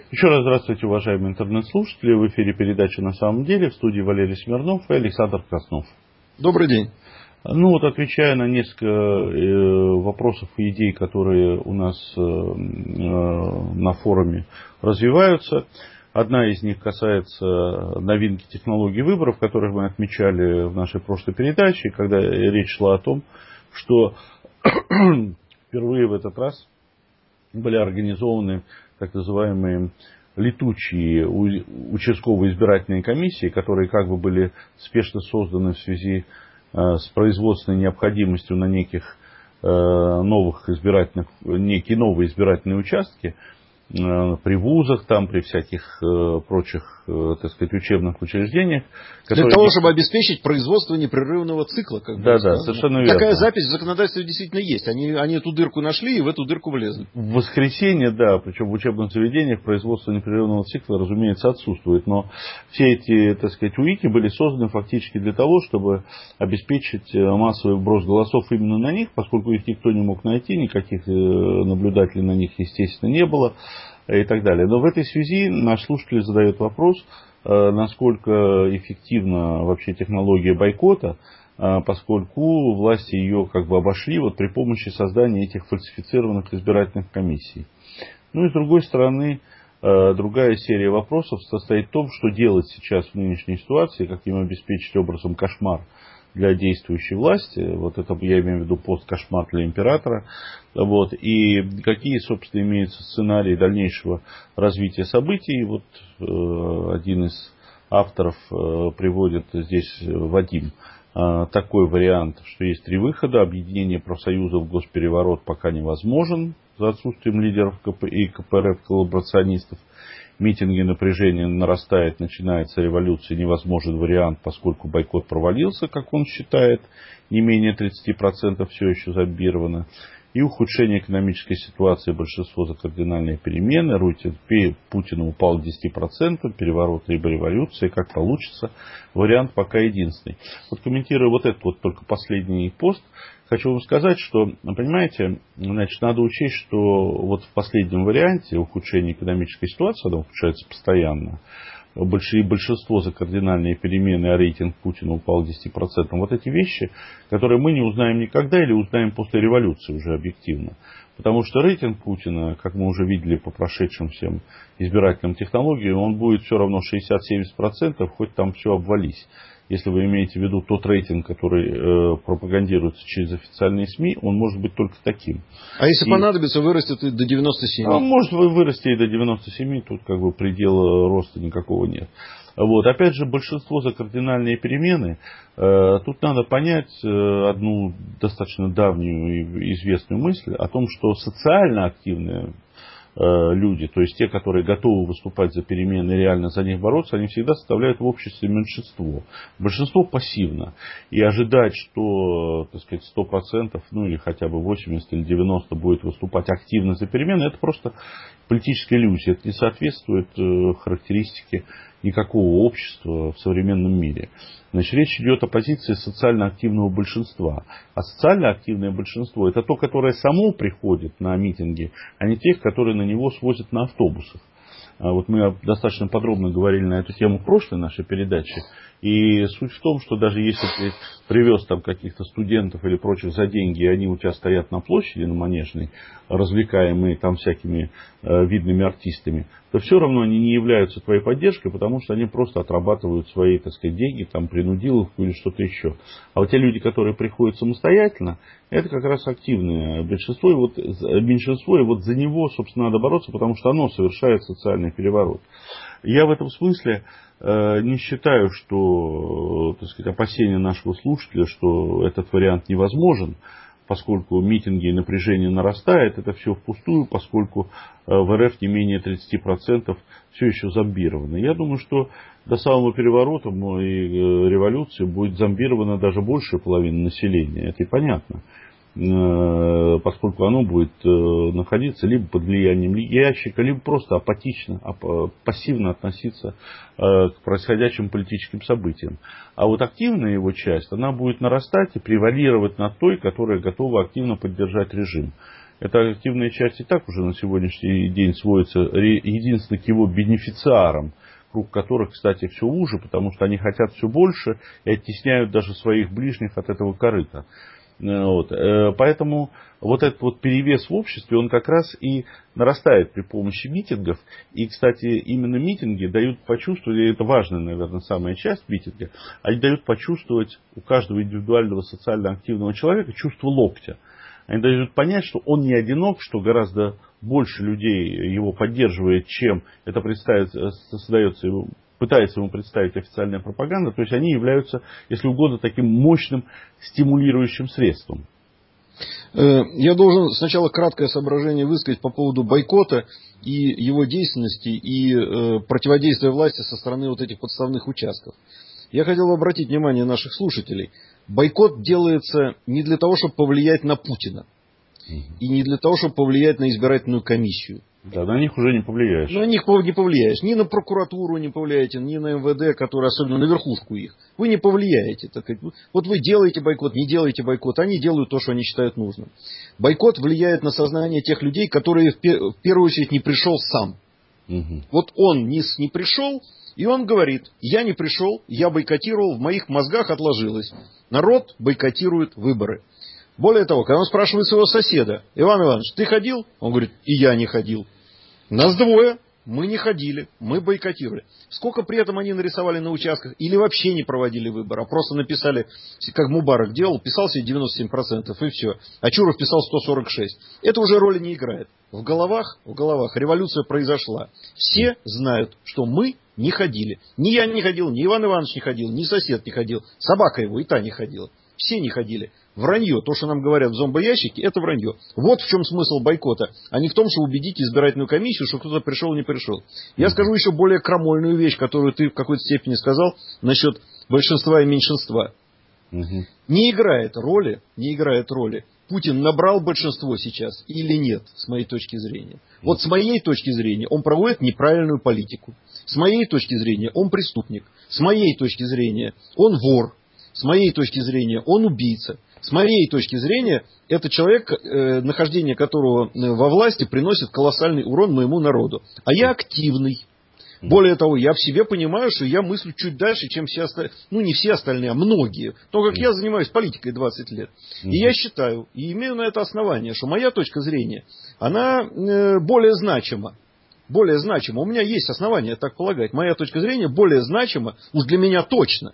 Еще раз здравствуйте, уважаемые интернет-слушатели. В эфире передача «На самом деле». В студии Валерий Смирнов и Александр Краснов. Добрый день. Отвечая на несколько вопросов и идей, которые у нас на форуме развиваются. Одна из них касается новинки технологий выборов, которых мы отмечали в нашей прошлой передаче, когда речь шла о том, что впервые в этот раз были организованы так называемые летучие участковые избирательные комиссии, которые как бы были спешно созданы в связи с производственной необходимостью на некие новые избирательные участки при вузах, при всяких прочих, учебных учреждениях. Для того, чтобы обеспечить производство непрерывного цикла. Да, совершенно верно. Такая запись в законодательстве действительно есть. Они эту дырку нашли и в эту дырку влезли. В воскресенье, причем в учебных заведениях производство непрерывного цикла, разумеется, отсутствует. Но все эти, УИКи были созданы фактически для того, чтобы обеспечить массовый вброс голосов именно на них, поскольку их никто не мог найти, никаких наблюдателей на них, естественно, не было. И так далее. Но в этой связи наш слушатель задает вопрос, насколько эффективна вообще технология бойкота, поскольку власти ее обошли при помощи создания этих фальсифицированных избирательных комиссий. И с другой стороны, другая серия вопросов состоит в том, что делать сейчас в нынешней ситуации, как им обеспечить образом кошмар для действующей власти, это я имею в виду посткошмар для императора, и какие, собственно, имеются сценарии дальнейшего развития событий. Один из авторов приводит здесь, Вадим, такой вариант, что есть три выхода. Объединение профсоюзов, госпереворот пока невозможен за отсутствием лидеров и КПРФ, коллаборационистов. Митинги, напряжение нарастает, начинается революция, невозможен вариант, поскольку бойкот провалился, как он считает, не менее 30% все еще зомбировано. И ухудшение экономической ситуации, большинство за кардинальные перемены, Путина упал к 10%, переворот либо революция, как получится, вариант пока единственный. Комментируя этот только последний пост, хочу вам сказать, что, понимаете, надо учесть, что в последнем варианте ухудшение экономической ситуации, оно ухудшается постоянно, большинство за кардинальные перемены, а рейтинг Путина упал к 10%. Эти вещи, которые мы не узнаем никогда или узнаем после революции уже объективно. Потому что рейтинг Путина, как мы уже видели по прошедшим всем избирательным технологиям, он будет все равно 60-70%, хоть там все обвались. Если вы имеете в виду тот рейтинг, который пропагандируется через официальные СМИ, он может быть только таким. А если понадобится, вырастет и до 97? Может вырасти и до 97, тут предела роста никакого нет. Опять же, большинство за кардинальные перемены. Тут надо понять одну достаточно давнюю и известную мысль о том, что социально активные люди, то есть те, которые готовы выступать за перемены и реально за них бороться, они всегда составляют в обществе меньшинство. Большинство пассивно. И ожидать, что 100%, или хотя бы 80 или 90% будет выступать активно за перемены, это просто политическая иллюзия. Это не соответствует характеристике никакого общества в современном мире. Речь идет о позиции социально активного большинства. А социально активное большинство — это то, которое само приходит на митинги, а не тех, которые на него свозят на автобусах. Мы достаточно подробно говорили на эту тему в прошлой нашей передаче. И суть в том, что даже если ты привез каких-то студентов или прочих за деньги, и они у тебя стоят на площади, на Манежной, развлекаемые всякими видными артистами, то все равно они не являются твоей поддержкой, потому что они просто отрабатывают свои, деньги, принудиловку или что-то еще. А те люди, которые приходят самостоятельно, это как раз активное большинство, меньшинство, и за него, собственно, надо бороться, потому что оно совершает социальный переворот. Я в этом смысле не считаю, что опасения нашего слушателя, что этот вариант невозможен, поскольку митинги и напряжение нарастает, это все впустую, поскольку в РФ не менее 30% все еще зомбировано. Я думаю, что до самого переворота и революции будет зомбировано даже большая половина населения. Это и понятно. Поскольку оно будет находиться либо под влиянием ящика, либо просто апатично, пассивно относиться к происходящим политическим событиям. А активная его часть, она будет нарастать и превалировать над той, которая готова активно поддержать режим. Эта активная часть и так уже на сегодняшний день сводится единственно к его бенефициарам, круг которых, кстати, все уже, потому что они хотят все больше и оттесняют даже своих ближних от этого корыта. Вот. Поэтому вот этот вот перевес в обществе, он как раз и нарастает при помощи митингов. И, кстати, именно митинги дают почувствовать, и это важная, наверное, самая часть митинга, они дают почувствовать у каждого индивидуального социально активного человека чувство локтя. Они дают понять, что он не одинок, что гораздо больше людей его поддерживает, чем это создается ему, пытается ему представить официальная пропаганда. То есть они являются, если угодно, таким мощным стимулирующим средством. Я должен сначала краткое соображение высказать по поводу бойкота и его действенности и противодействия власти со стороны вот этих подставных участков. Я хотел бы обратить внимание наших слушателей. Бойкот делается не для того, чтобы повлиять на Путина. И не для того, чтобы повлиять на избирательную комиссию. Да, на них уже не повлияешь. На них не повлияешь. Ни на прокуратуру не повлияете, ни на МВД, которые особенно на верхушку их. Вы не повлияете. Так сказать. Вот вы делаете бойкот, не делаете бойкот. Они делают то, что они считают нужным. Бойкот влияет на сознание тех людей, которые в первую очередь не пришел сам. Вот он не пришел, и он говорит: я не пришел, я бойкотировал, в моих мозгах отложилось. Народ бойкотирует выборы. Более того, когда он спрашивает своего соседа: Иван Иванович, ты ходил? Он говорит: и я не ходил. Нас двое, мы не ходили, мы бойкотировали. Сколько при этом они нарисовали на участках? Или вообще не проводили выбор, а просто написали, как Мубарак делал, писал себе 97% и все. А Чуров писал 146%. Это уже роли не играет. В головах революция произошла. Все знают, что мы не ходили. Ни я не ходил, ни Иван Иванович не ходил, ни сосед не ходил. Собака его и та не ходила. Все не ходили. Вранье. То, что нам говорят в зомбоящике, это вранье. Вот в чем смысл бойкота. А не в том, что убедить избирательную комиссию, что кто-то пришел или не пришел. Я скажу еще более крамольную вещь, которую ты в какой-то степени сказал насчет большинства и меньшинства. Не играет роли, Путин набрал большинство сейчас или нет, с моей точки зрения. Вот с моей точки зрения он проводит неправильную политику. С моей точки зрения он преступник. С моей точки зрения он вор. С моей точки зрения он убийца. С моей точки зрения это человек, нахождение которого во власти приносит колоссальный урон моему народу. А я активный. Более того, я в себе понимаю, что я мыслю чуть дальше, чем все остальные. Ну, не все остальные, а многие. То, как я занимаюсь политикой 20 лет. И я считаю, и имею на это основание, что моя точка зрения, она более значима. Более значима. У меня есть основания так полагать. Моя точка зрения более значима, уж для меня точно.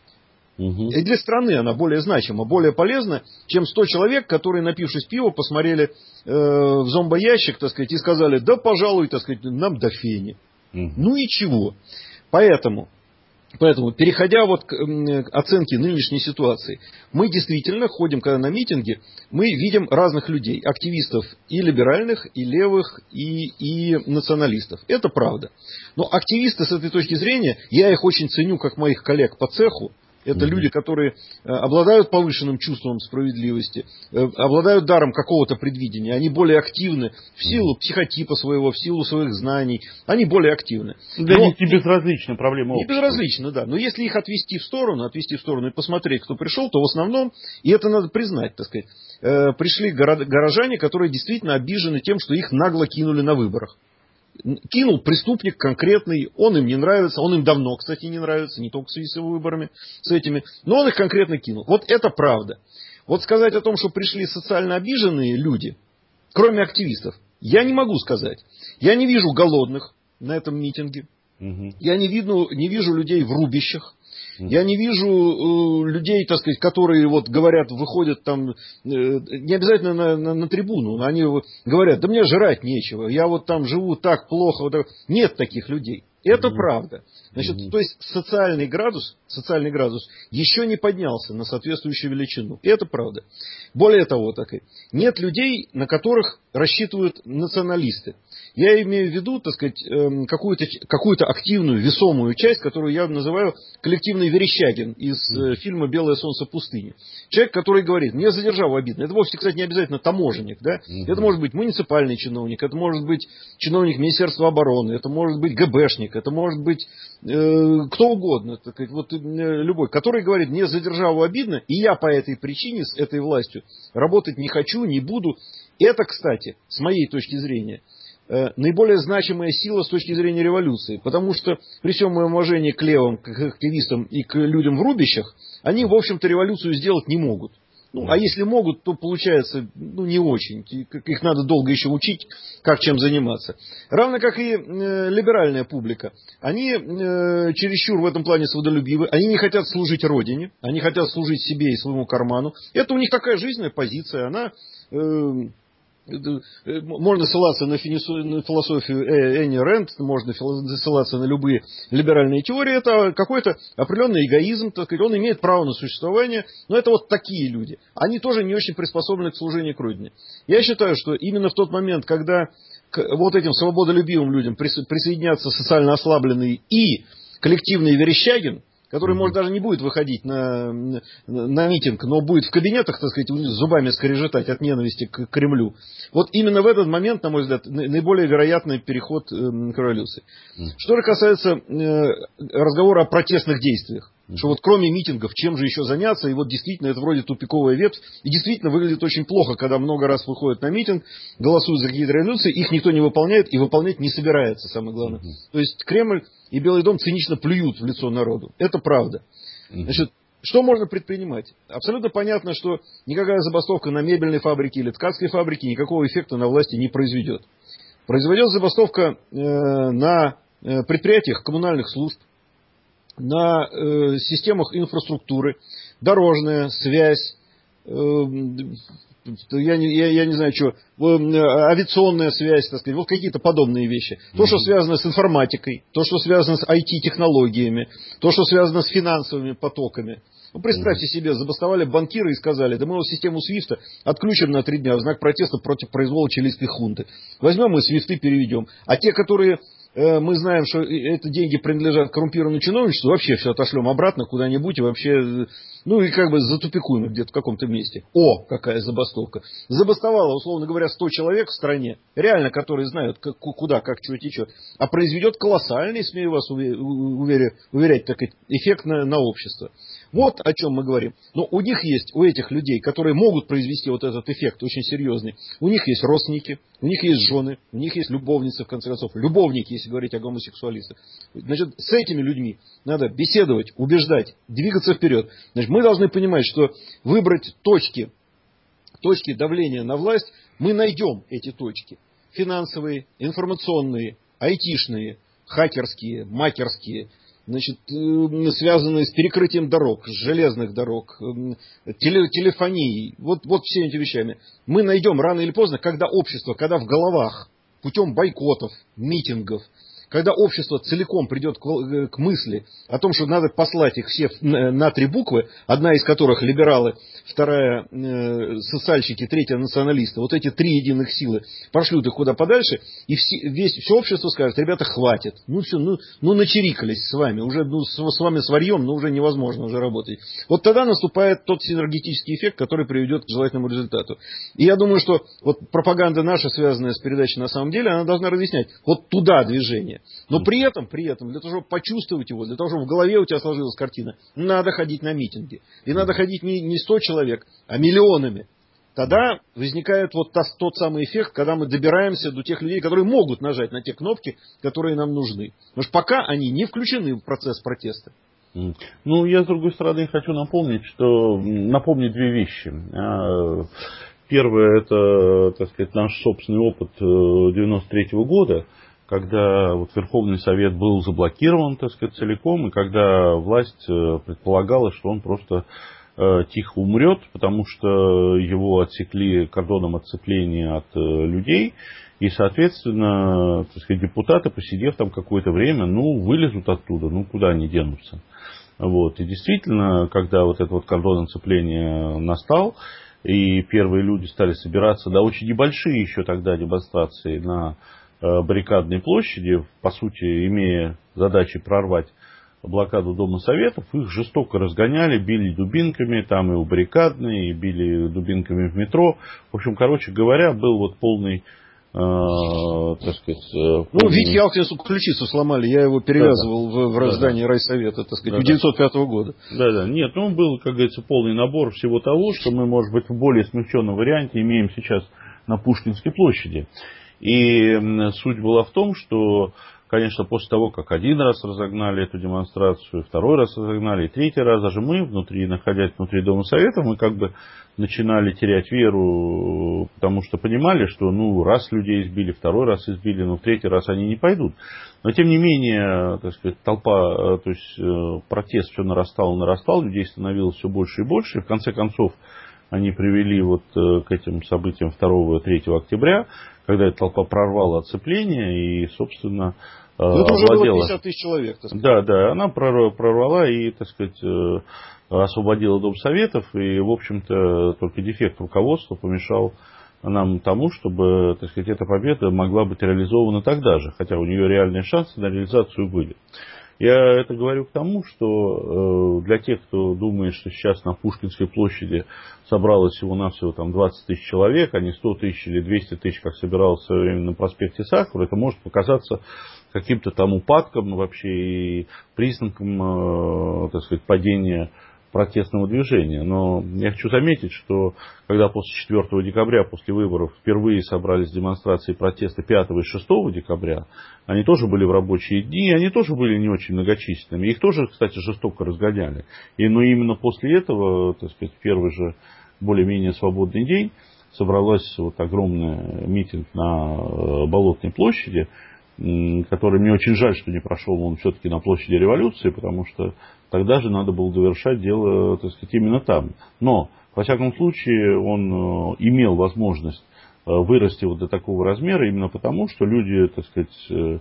И для страны она более значима, более полезна, чем 100 человек, которые, напившись пива, посмотрели в зомбоящик, так сказать, и сказали: да, пожалуй, так сказать, нам до фени. Ну и чего? Поэтому, переходя вот к оценке нынешней ситуации, мы действительно ходим, когда на митинги, мы видим разных людей, активистов и либеральных, и левых, и националистов. Это правда. Но активисты с этой точки зрения, я их очень ценю как моих коллег по цеху. Это люди, которые обладают повышенным чувством справедливости, обладают даром какого-то предвидения. Они более активны в силу психотипа своего, в силу своих знаний. Они более активны. Для них не безразлична проблема общества. Не безразлично, да. Но если их отвести в сторону и посмотреть, кто пришел, то в основном, и это надо признать, так сказать, пришли горожане, которые действительно обижены тем, что их нагло кинули на выборах. Кинул преступник конкретный, он им не нравится, он им давно, кстати, не нравится, не только в связи с его выборами, с этими, но он их конкретно кинул. Вот это правда. Вот сказать о том, что пришли социально обиженные люди, кроме активистов, я не могу сказать. Я не вижу голодных на этом митинге, я не вижу людей в рубищах. Я не вижу людей, так сказать, которые вот говорят, выходят там, не обязательно на трибуну, но они говорят: да мне жрать нечего, я вот там живу так плохо. Вот так. Нет таких людей. Это правда. Значит, то есть социальный градус еще не поднялся на соответствующую величину. И это правда. Более того, нет людей, на которых рассчитывают националисты. Я имею в виду, так сказать, какую-то активную, весомую часть, которую я называю коллективный Верещагин из фильма «Белое солнце пустыни». Человек, который говорит: мне за державу обидно. Это вовсе, кстати, не обязательно таможенник. Да? Это может быть муниципальный чиновник, это может быть чиновник Министерства обороны, это может быть ГБшник, это может быть кто угодно, так сказать, вот, любой, который говорит: мне за державу обидно, и я по этой причине с этой властью работать не хочу, не буду. Это, кстати, с моей точки зрения, наиболее значимая сила с точки зрения революции. Потому что при всем моем уважении к левым, к активистам и к людям в рубищах, они, в общем-то, революцию сделать не могут. Ну, а если могут, то получается, ну, не очень. Их надо долго еще учить, как чем заниматься. Равно как и либеральная публика. Они чересчур в этом плане свободолюбивы. Они не хотят служить родине. Они хотят служить себе и своему карману. Это у них такая жизненная позиция. Она... Можно ссылаться на философию Энни Рэнд, можно ссылаться на любые либеральные теории. Это какой-то определенный эгоизм, так сказать, он имеет право на существование, но это вот такие люди. Они тоже не очень приспособлены к служению к родине. Я считаю, что именно в тот момент, когда к вот этим свободолюбивым людям присоединятся социально ослабленные и коллективный Верещагин, который, может, даже не будет выходить на митинг, но будет в кабинетах, так сказать, зубами скрежетать от ненависти к Кремлю. Вот именно в этот момент, на мой взгляд, наиболее вероятный переход к революции. Что же касается разговора о протестных действиях, что вот кроме митингов, чем же еще заняться, и вот действительно это вроде тупиковая ветвь, и действительно выглядит очень плохо, когда много раз выходят на митинг, голосуют за какие-то революции, их никто не выполняет и выполнять не собирается, самое главное. То есть Кремль и Белый дом цинично плюют в лицо народу. Это правда. Значит, что можно предпринимать? Абсолютно понятно, что никакая забастовка на мебельной фабрике или ткацкой фабрике никакого эффекта на власти не произведет. Произведет забастовка на предприятиях коммунальных служб, на системах инфраструктуры, дорожная, связь, я не знаю, что, авиационная связь, так сказать, вот какие-то подобные вещи. То, что связано с информатикой, то, что связано с IT-технологиями, то, что связано с финансовыми потоками. Ну, представьте себе, забастовали банкиры и сказали, да мы вот систему Свифта отключим на 3 дня в знак протеста против произвола чилийской хунты. Возьмем и Свифты переведем. А те, которые... мы знаем, что эти деньги принадлежат коррумпированному чиновничеству, вообще все отошлем обратно куда-нибудь и вообще, ну и как бы затупикуем их где-то в каком-то месте. О, какая забастовка. Забастовало, условно говоря, 100 человек в стране, реально, которые знают, куда, как, что течет, а произведет колоссальный, смею вас уверять, так сказать, эффект на общество. Вот о чем мы говорим. Но у них есть, у этих людей, которые могут произвести вот этот эффект очень серьезный, у них есть родственники, у них есть жены, у них есть любовницы, в конце концов, любовники, если говорить о гомосексуалистах. Значит, с этими людьми надо беседовать, убеждать, двигаться вперед. Значит, мы должны понимать, что выбрать точки давления на власть, мы найдем эти точки. Финансовые, информационные, айтишные, хакерские, макерские, значит, связанные с перекрытием дорог, железных дорог, телефонией, вот всеми этими вещами. Мы найдем рано или поздно, когда общество, когда в головах, путем бойкотов, митингов, когда общество целиком придет к мысли о том, что надо послать их все на 3 буквы, одна из которых либералы, вторая социальщики, третья националисты, вот эти 3 единых силы пошлют их куда подальше, и все общество скажет, ребята, хватит, ну все, ну начерикались с вами, уже с вами сварьем, но уже невозможно уже работать. Вот тогда наступает тот синергетический эффект, который приведет к желательному результату. И я думаю, что вот пропаганда наша, связанная с передачей на самом деле, она должна разъяснять, вот туда движение. Но при этом, для того, чтобы почувствовать его, для того, чтобы в голове у тебя сложилась картина, надо ходить на митинги. И надо ходить не 100 человек, а миллионами. Тогда возникает вот тот самый эффект, когда мы добираемся до тех людей, которые могут нажать на те кнопки, которые нам нужны. Потому что пока они не включены в процесс протеста. Ну, я, с другой стороны, хочу напомнить 2 вещи. Первое, это, так сказать, наш собственный опыт 93-го года, когда вот Верховный Совет был заблокирован, так сказать, целиком, и когда власть предполагала, что он просто тихо умрет, потому что его отсекли кордоном отцепления от людей, и, соответственно, так сказать, депутаты, посидев там какое-то время, вылезут оттуда, куда они денутся. Вот. И действительно, когда вот этот вот кордон отцепления настал, и первые люди стали собираться, очень небольшие еще тогда демонстрации на баррикадной площади, по сути, имея задачей прорвать блокаду Дома Советов, их жестоко разгоняли, били дубинками, там и у баррикадной, и били дубинками в метро. В общем, короче говоря, был вот полный, так сказать... Витя Ялкинсу ключицу сломали, я его перевязывал в здании райсовета, так сказать, 1905 года. Да. Нет, был, как говорится, полный набор всего того, что мы, может быть, в более смягченном варианте имеем сейчас на Пушкинской площади. И суть была в том, что, конечно, после того, как один раз разогнали эту демонстрацию, второй раз разогнали, и третий раз, даже мы, находясь внутри Дома Советов, мы как бы начинали терять веру, потому что понимали, что раз людей избили, второй раз избили, но в третий раз они не пойдут. Но тем не менее, так сказать, толпа, то есть протест все нарастал, людей становилось все больше и больше, и в конце концов они привели вот к этим событиям 2-3 октября, когда эта толпа прорвала оцепление и, собственно, это уже было 50 тысяч человек, так сказать. Да, она прорвала и, так сказать, освободила Дом Советов, и, в общем-то, только дефект руководства помешал нам тому, чтобы, так сказать, эта победа могла быть реализована тогда же, хотя у нее реальные шансы на реализацию были. Я это говорю к тому, что для тех, кто думает, что сейчас на Пушкинской площади собралось всего-навсего там 20 тысяч человек, а не 100 тысяч или 200 тысяч, как собиралось в свое время на проспекте Сахарова, это может показаться каким-то там упадком вообще и признаком, так сказать, падения протестного движения. Но я хочу заметить, что когда после 4 декабря, после выборов, впервые собрались демонстрации протеста 5 и 6 декабря, они тоже были в рабочие дни, они тоже были не очень многочисленными. Их тоже, кстати, жестоко разгоняли. Но именно после этого, так сказать, первый же более-менее свободный день собралась вот огромный митинг на Болотной площади, который мне очень жаль, что не прошел он все-таки на площади Революции, потому что тогда же надо было довершать дело, так сказать, именно там. Но, во всяком случае, он имел возможность вырасти вот до такого размера именно потому, что люди, так сказать,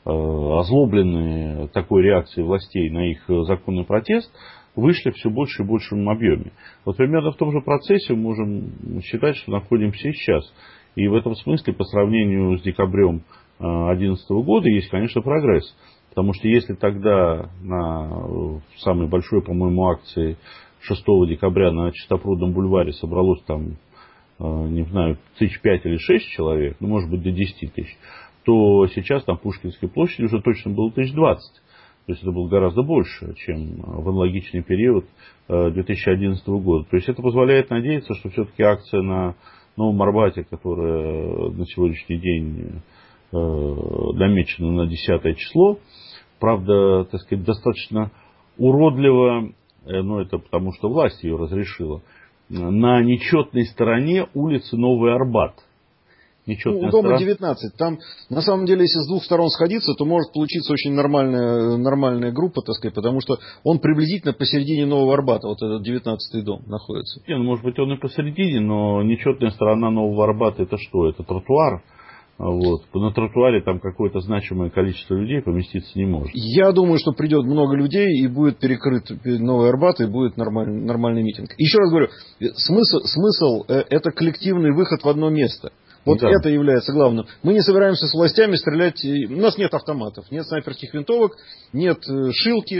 озлобленные такой реакцией властей на их законный протест, вышли все больше и большем объеме. Вот примерно в том же процессе мы можем считать, что находимся и сейчас. И в этом смысле, по сравнению с декабрем 2011 года, есть, конечно, прогресс. Потому что если тогда на самой большой, по-моему, акции 6 декабря на Чистопрудном бульваре собралось там, не знаю, 5 или 6 человек, может быть, до 10 тысяч, то сейчас на Пушкинской площади уже точно было 20 тысяч. То есть это было гораздо больше, чем в аналогичный период 2011 года. То есть это позволяет надеяться, что все-таки акция на Новом Арбате, которая на сегодняшний день намечена на 10 число, правда, так сказать, достаточно уродливо, но это потому, что власть ее разрешила, на нечетной стороне улицы Новый Арбат. У дома 19. Там, на самом деле, если с двух сторон сходиться, то может получиться очень нормальная группа, так сказать, потому что он приблизительно посередине Нового Арбата, вот этот 19-й дом находится. Может быть, он и посередине, но нечетная сторона Нового Арбата это что? Это тротуар. Вот. На тротуаре там какое-то значимое количество людей поместиться не может. Я думаю, что придет много людей и будет перекрыт Новый Арбат и будет нормальный митинг. Еще раз говорю, смысл это коллективный выход в одно место. Вот да. Это является главным. Мы не собираемся с властями стрелять. У нас нет автоматов, нет снайперских винтовок, нет шилки,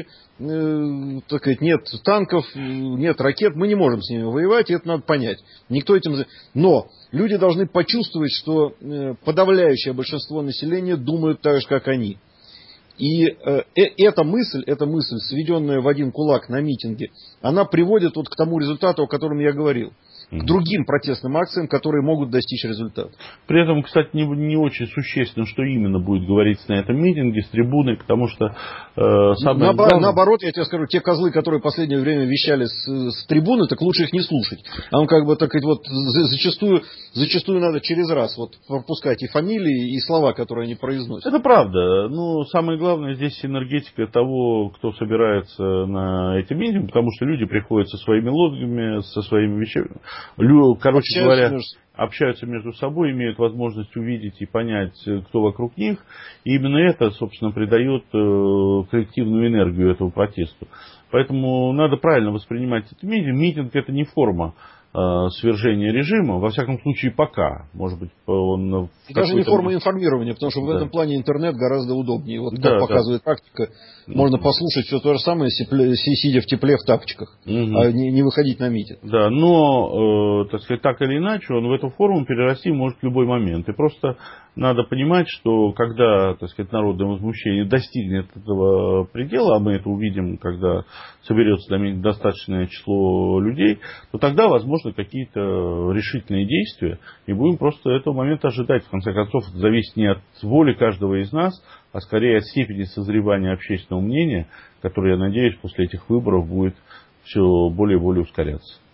так сказать, нет танков, нет ракет. Мы не можем с ними воевать, и это надо понять. Никто этим... Но люди должны почувствовать, что подавляющее большинство населения думают так же, как они. И эта мысль, сведенная в один кулак на митинге, она приводит вот к тому результату, о котором я говорил. К другим протестным акциям, которые могут достичь результата. При этом, кстати, не очень существенно, что именно будет говориться на этом митинге с трибуны, потому что самое главное... Наоборот, я тебе скажу, те козлы, которые в последнее время вещали с трибуны, так лучше их не слушать. А он как бы так вот зачастую надо через раз вот пропускать и фамилии, и слова, которые они произносят. Это правда. Но самое главное здесь энергетика того, кто собирается на эти митинги, потому что люди приходят со своими лозунгами, со своими вещами. Короче говоря, общаются между собой, имеют возможность увидеть и понять, кто вокруг них. И именно это, собственно, придает коллективную энергию этому протесту. Поэтому надо правильно воспринимать этот митинг. Митинг это не форма свержения режима, во всяком случае пока. Может быть, он... Даже не форма информирования, потому что в этом плане интернет гораздо удобнее. Вот как показывает практика, можно послушать все то же самое, сидя в тепле в тапочках, а не выходить на митинг. Да, но, так сказать, так или иначе, он в эту форму перерасти может в любой момент. И просто надо понимать, что когда, так сказать, народное возмущение достигнет этого предела, а мы это увидим, когда соберется достаточное число людей, то тогда возможны какие-то решительные действия, и будем просто этого момента ожидать. В конце концов, это зависит не от воли каждого из нас, а скорее от степени созревания общественного мнения, которое, я надеюсь, после этих выборов будет все более и более ускоряться.